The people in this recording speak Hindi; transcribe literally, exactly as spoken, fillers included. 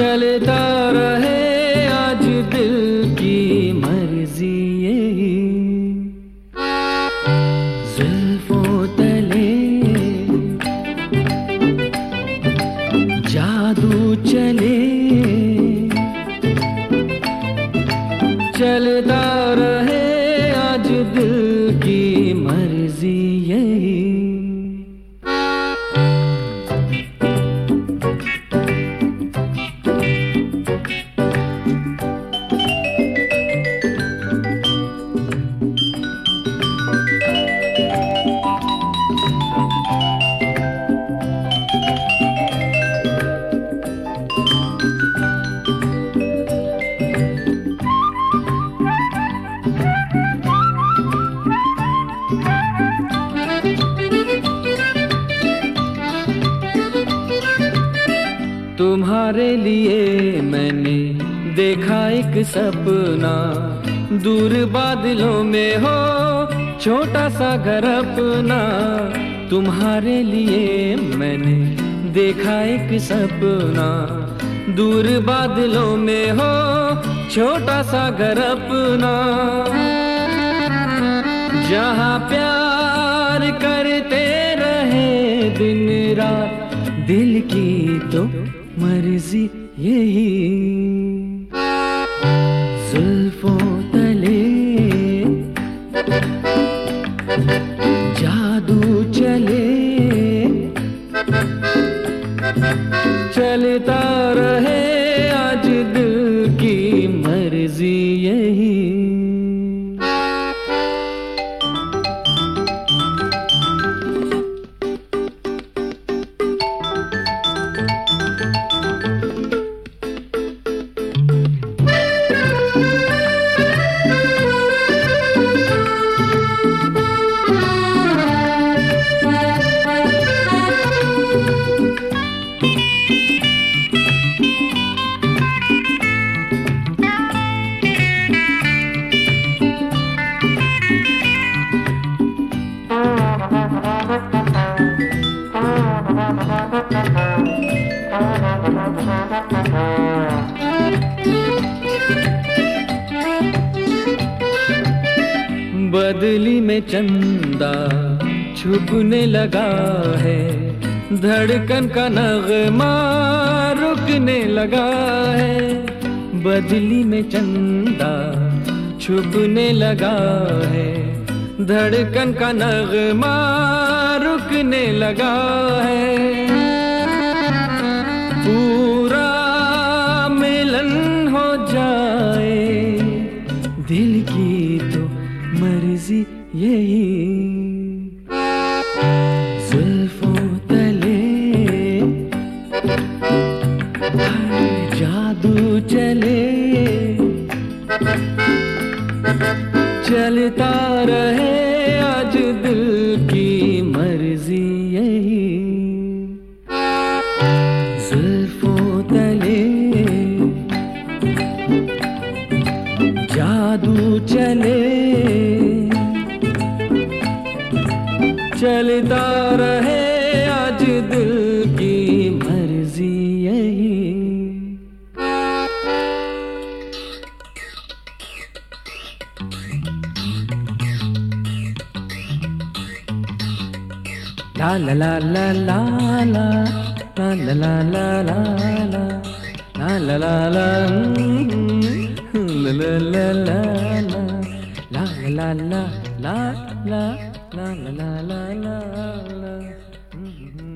चलता रहे आज दिल की मर्जी यही, जुल्फों तले जादू चले, चलता रहे आज दिल की मर्जी यही। तुम्हारे लिए मैंने देखा एक सपना, दूर बादलों में हो छोटा सा घर अपना। तुम्हारे लिए मैंने देखा एक सपना, दूर बादलों में हो छोटा सा घर अपना। जहाँ प्यार करते रहे दिन रात, दिल की तो मर्जी यही, जुल्फों तले जादू चले, चलता रहे आज दिल की मर्जी यही। बदली में चंदा छुपने लगा है, धड़कन का नगमा रुकने लगा है। बदली में चंदा छुपने लगा है, धड़कन का नगमा रुकने लगा है। पूरा मिलन हो जाए दिल की तो मर्जी यही, जुल्फों तले जादू चले, चलता रहे आज दिल की मर्जी यही, जुल्फों तले जादू चले, चलता रहे आज दिल की मर्जी यही। ला ला ला ला ला ला ला ला ला ला ला ला ला ला ला la la la la la la la la la la la la la la la